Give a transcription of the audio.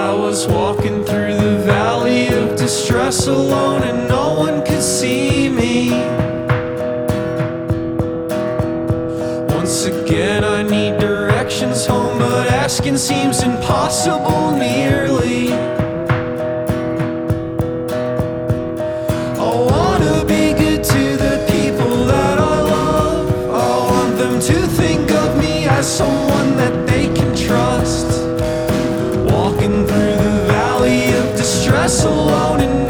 I was walking through the valley of distress alone, and no one could see me. Once again I need directions home, but asking seems impossible nearly. I wanna be good to the people that I love. I want them to think of me as someone that they can trust. Walking through the valley of distress alone, and